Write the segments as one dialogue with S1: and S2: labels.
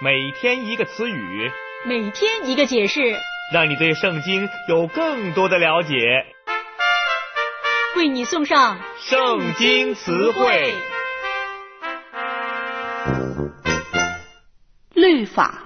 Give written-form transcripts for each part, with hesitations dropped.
S1: 每天一个词语，
S2: 每天一个解释，
S1: 让你对圣经有更多的了解。
S2: 为你送上
S1: 圣经词汇。
S3: 律法。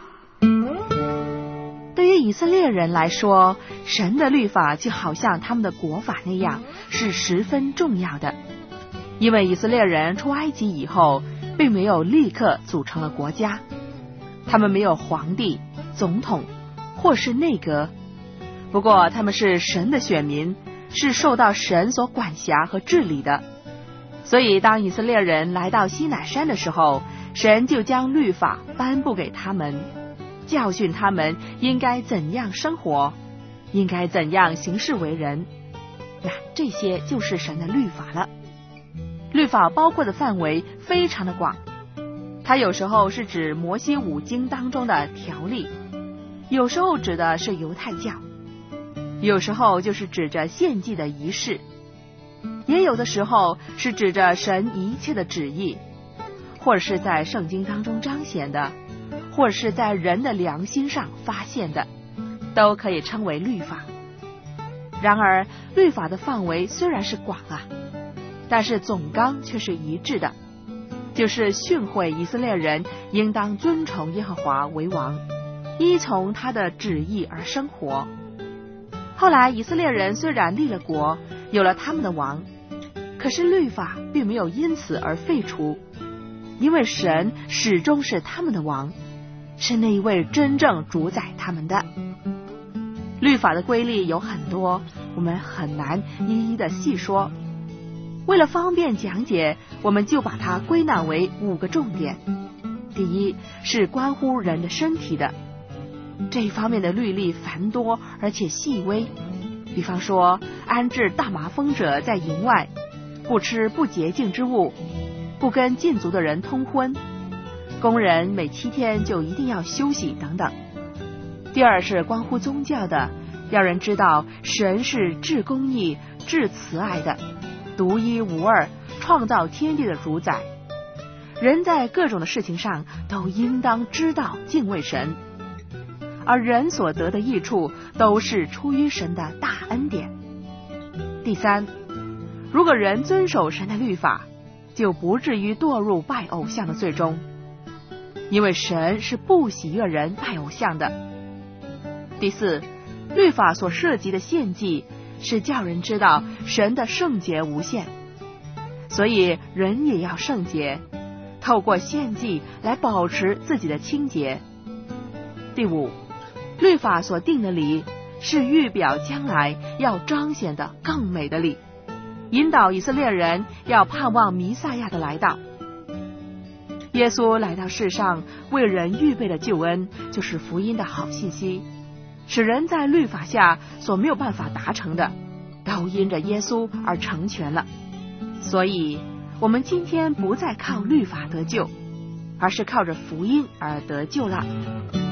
S3: 对于以色列人来说，神的律法就好像他们的国法那样，是十分重要的。因为以色列人出埃及以后，并没有立刻组成了国家，他们没有皇帝、总统或是内阁，不过他们是神的选民，是受到神所管辖和治理的。所以当以色列人来到西乃山的时候，神就将律法颁布给他们，教训他们应该怎样生活，应该怎样行事为人。那这些就是神的律法了。律法包括的范围非常的广，它有时候是指摩西五经当中的条例，有时候指的是犹太教，有时候就是指着献祭的仪式，也有的时候是指着神一切的旨意，或者是在圣经当中彰显的，或者是在人的良心上发现的，都可以称为律法。然而律法的范围虽然是广啊，但是总纲却是一致的，就是训诲以色列人应当尊崇耶和华为王，依从他的旨意而生活。后来以色列人虽然立了国，有了他们的王，可是律法并没有因此而废除，因为神始终是他们的王，是那一位真正主宰他们的。律法的规例有很多，我们很难一一的细说，为了方便讲解，我们就把它归纳为5个重点。第一，是关乎人的身体的，这一方面的律例繁多而且细微。比方说，安置大麻风者在营外，不吃不洁净之物，不跟禁足的人通婚，工人每7天就一定要休息等等。第二是关乎宗教的，要人知道神是至公义、至慈爱的，独一无二，创造天地的主宰。人在各种的事情上都应当知道敬畏神，而人所得的益处都是出于神的大恩典。第三，如果人遵守神的律法，就不至于堕入拜偶像的罪中，因为神是不喜悦人拜偶像的。第四，律法所涉及的献祭是叫人知道神的圣洁无限，所以人也要圣洁，透过献祭来保持自己的清洁。第五，律法所定的理是预表将来要彰显的更美的理，引导以色列人要盼望弥赛亚的来到。耶稣来到世上为人预备的救恩，就是福音的好信息，使人在律法下所没有办法达成的，都因着耶稣而成全了。所以我们今天不再靠律法得救，而是靠着福音而得救了。